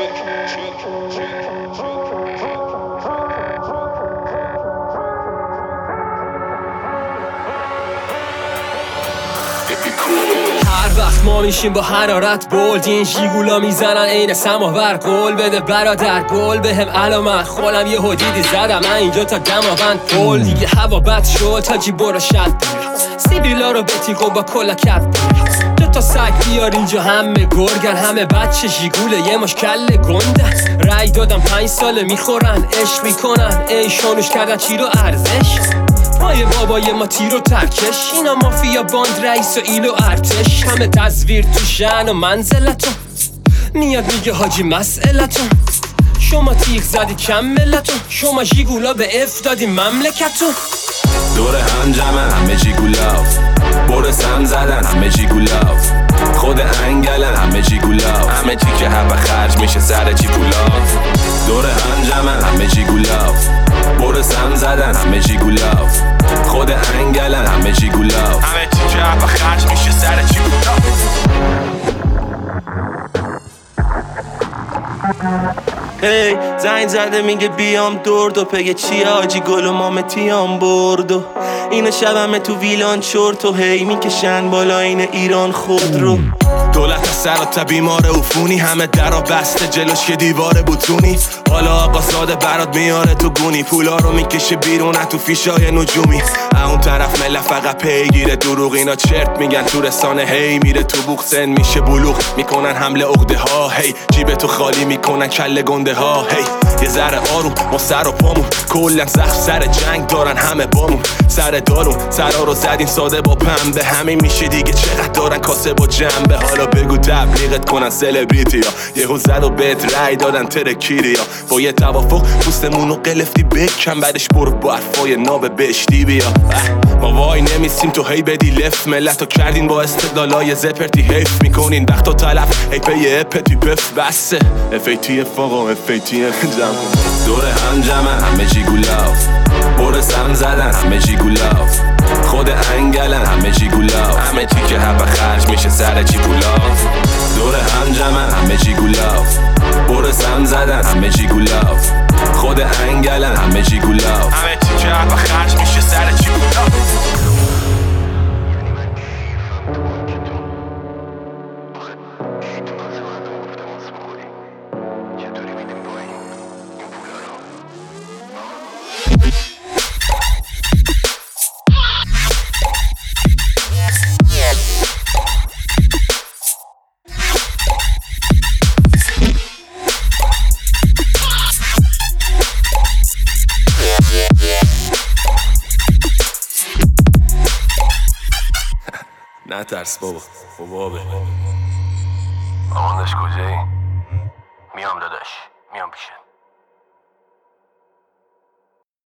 هر وقت ما میشیم با حرارت بولد، این ژیگولا میزنن عین سماور. قول بده برادر گل بهم علامت، خولم یه حدیدی زدم من اینجا تا دماوند پل. دیگه هوا بد شد تاجی برو شد سیبیلا رو بتیق و با کلا کف دو تا سگ بیار اینجا، همه گرگن همه بچه ژیگوله یه مش کله گنده. رای دادم 5 ساله میخورن عشق میکنن، ای شانوش کردن چی رو ارزش. پای بابای ما تیر و ترکش، اینا مافیا باند رئیس و ایل و ارتش. همه تصویر تو شأن و منزلتون، میاد میگه حاجی مسئلتون. شما تیغ زدی کم ملتون، شما ژیگولا به اف دادی مملکتون. دور هم جمعن همه ژیگولاف، برس هم زدن همه ژیگولاف، خود انگلن همه ژیگولاف، همه چی که حق خرج میشه سر چی پولاف. دور هم جمعن همه ژیگولاف، برس هم زدن همه ژیگولاف، خود انگلن همه ژیگولاف، همه چی که حق خرج میشه سر چی پولاف. هی زنگ زده میگه بیام دور دو پگه چی آجی گل و مامتیام بردو. اینو شبمه تو ویلان چورت و هی میکشن بالا این ایران خود رو. دولت سر تا بیمار عفونی، همه درا بسته جلوش یه دیوار بوتونی. حالا آقا ساده برات میاره تو گونی، پولا رو میکشه بیرون تو فیشای نجومی. اون طرف ملت فقط پیگیره دروغ، اینا چرت میگن تو رسانه هی میره تو بوق سن میشه بلوغ، میکنن حمله عقده ها هی جیب تو خالی میکنن کله گنده ها هی. یه ذره آروم ما سر و پامون، کلا سخت سر جنگ دارن همه بامون. سر دارون سرا رو زدین ساده با پنبه، همین میشه دیگه چقدر دارن کاسه با جنبه. حالا بگو تبلیغت کنن سلبریتی ها، یهو زد و بهت رای دادن ترکیری ها. با یه توافق پوستمونو قلفتی بکن، بعدش برو با حرفای ناب بشتی بیا. ما وای نمیسیم تو هی بدی لف، ملتو کردین با استدلالای زپرتی حیف میکنین وقت و تلف هی پی اپتی پف بسه FATF آقا FATF جمع. دور هم جمعن همه ژیگولاف، برس هم زدن همه ژیگولاف، خود انگلن همه ژیگولاف، همه چی که حق خرج میشه سر چی پولاف. دور هم جمعن همه ژیگولاف، برس هم زدن همه ژیگولاف، خود انگلن همه ژیگولاف، همه چی که حق خرج میشه سر چی پولاف. نه ترس بابا بابا آماندش کجایی؟ میام داداش میام پیشت.